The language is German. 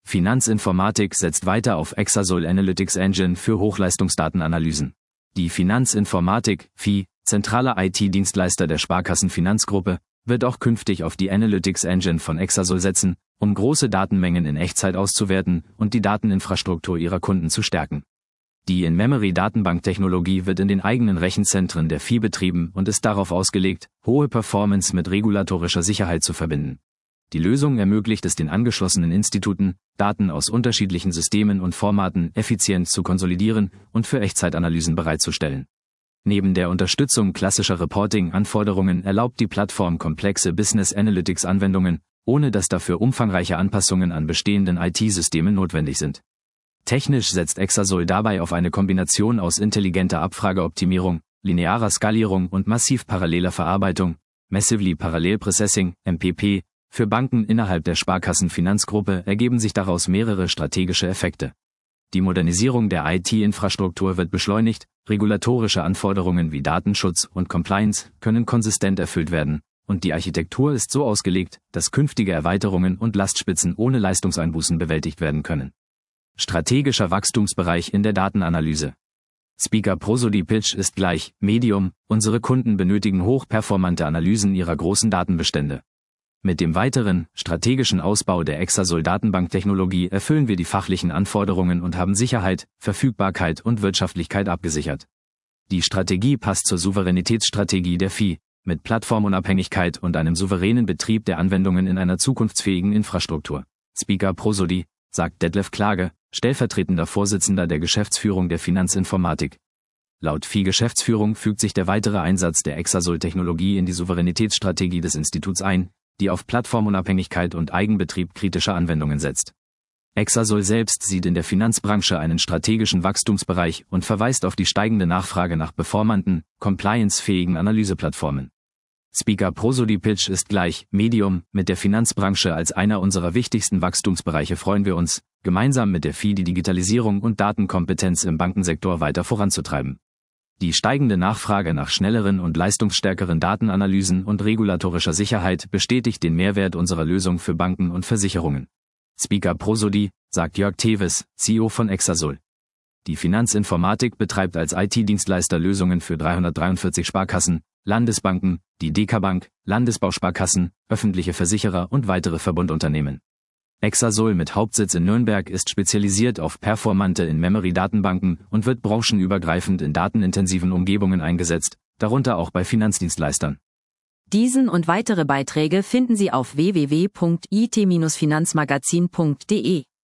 Finanzinformatik setzt weiter auf Exasol Analytics Engine für Hochleistungsdatenanalysen. Die Finanzinformatik, FI, zentraler IT-Dienstleister der Sparkassenfinanzgruppe, wird auch künftig auf die Analytics Engine von Exasol setzen, um große Datenmengen in Echtzeit auszuwerten und die Dateninfrastruktur ihrer Kunden zu stärken. Die In-Memory-Datenbank-Technologie wird in den eigenen Rechenzentren der FI betrieben und ist darauf ausgelegt, hohe Performance mit regulatorischer Sicherheit zu verbinden. Die Lösung ermöglicht es den angeschlossenen Instituten, Daten aus unterschiedlichen Systemen und Formaten effizient zu konsolidieren und für Echtzeitanalysen bereitzustellen. Neben der Unterstützung klassischer Reporting-Anforderungen erlaubt die Plattform komplexe Business Analytics-Anwendungen, ohne dass dafür umfangreiche Anpassungen an bestehenden IT-Systemen notwendig sind. Technisch setzt Exasol dabei auf eine Kombination aus intelligenter Abfrageoptimierung, linearer Skalierung und massiv paralleler Verarbeitung, Massively Parallel Processing, MPP. Für Banken innerhalb der Sparkassenfinanzgruppe ergeben sich daraus mehrere strategische Effekte. Die Modernisierung der IT-Infrastruktur wird beschleunigt, regulatorische Anforderungen wie Datenschutz und Compliance können konsistent erfüllt werden, und die Architektur ist so ausgelegt, dass künftige Erweiterungen und Lastspitzen ohne Leistungseinbußen bewältigt werden können. Strategischer Wachstumsbereich in der Datenanalyse. Speaker Prosody Pitch ist gleich Medium, unsere Kunden benötigen hochperformante Analysen ihrer großen Datenbestände. Mit dem weiteren, strategischen Ausbau der Exasol-Datenbank-Technologie erfüllen wir die fachlichen Anforderungen und haben Sicherheit, Verfügbarkeit und Wirtschaftlichkeit abgesichert. Die Strategie passt zur Souveränitätsstrategie der FI, mit Plattformunabhängigkeit und einem souveränen Betrieb der Anwendungen in einer zukunftsfähigen Infrastruktur. Speaker Prosody, sagt Detlef Klage, stellvertretender Vorsitzender der Geschäftsführung der Finanzinformatik. Laut FI-Geschäftsführung fügt sich der weitere Einsatz der Exasol-Technologie in die Souveränitätsstrategie des Instituts ein, die auf Plattformunabhängigkeit und Eigenbetrieb kritischer Anwendungen setzt. Exasol selbst sieht in der Finanzbranche einen strategischen Wachstumsbereich und verweist auf die steigende Nachfrage nach performanten, compliance-fähigen Analyseplattformen. Speaker Prosody Pitch ist gleich Medium, mit der Finanzbranche als einer unserer wichtigsten Wachstumsbereiche freuen wir uns, gemeinsam mit der FI die Digitalisierung und Datenkompetenz im Bankensektor weiter voranzutreiben. Die steigende Nachfrage nach schnelleren und leistungsstärkeren Datenanalysen und regulatorischer Sicherheit bestätigt den Mehrwert unserer Lösung für Banken und Versicherungen. Speaker Prosody, sagt Jörg Teves, CEO von Exasol. Die Finanzinformatik betreibt als IT-Dienstleister Lösungen für 343 Sparkassen, Landesbanken, die Dekabank, Landesbausparkassen, öffentliche Versicherer und weitere Verbundunternehmen. Exasol mit Hauptsitz in Nürnberg ist spezialisiert auf performante In-Memory-Datenbanken und wird branchenübergreifend in datenintensiven Umgebungen eingesetzt, darunter auch bei Finanzdienstleistern. Diesen und weitere Beiträge finden Sie auf www.it-finanzmagazin.de.